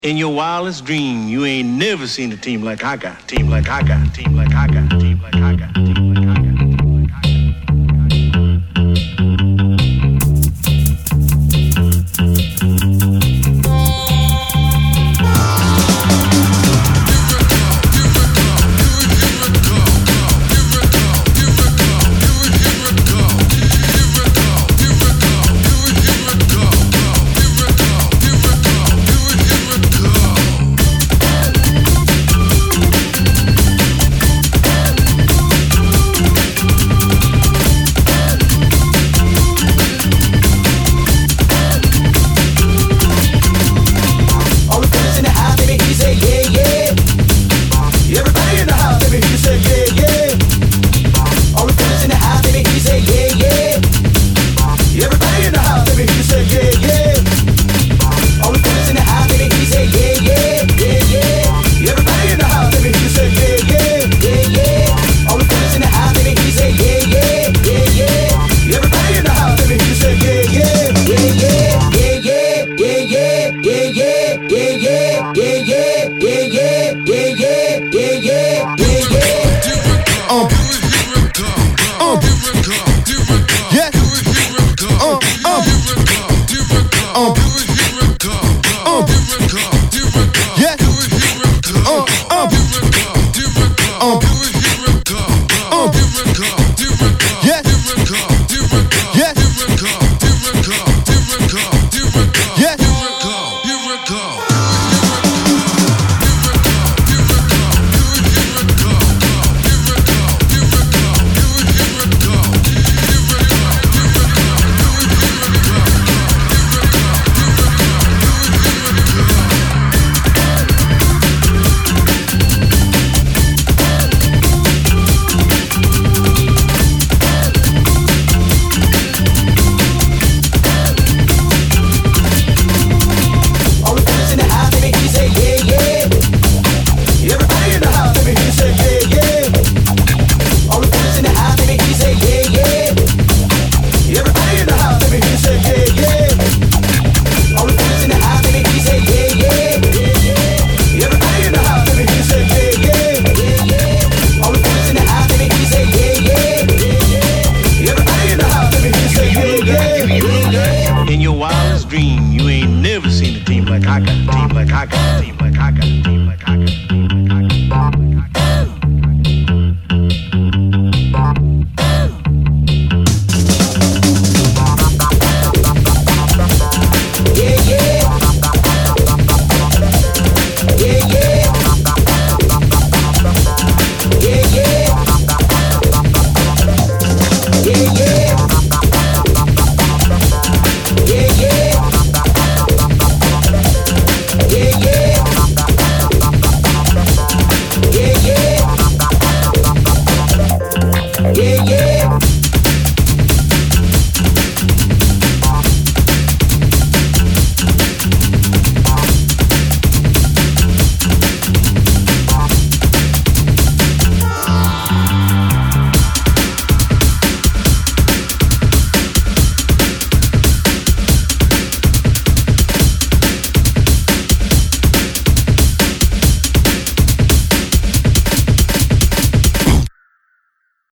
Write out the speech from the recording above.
In your wildest dream, you ain't never seen a team like I got. Team like I got. Team like I got. Team like I got. Team like I got. In your wildest dream, you ain't never seen a team like I got. Team like I got. Team like I got. Team like I got.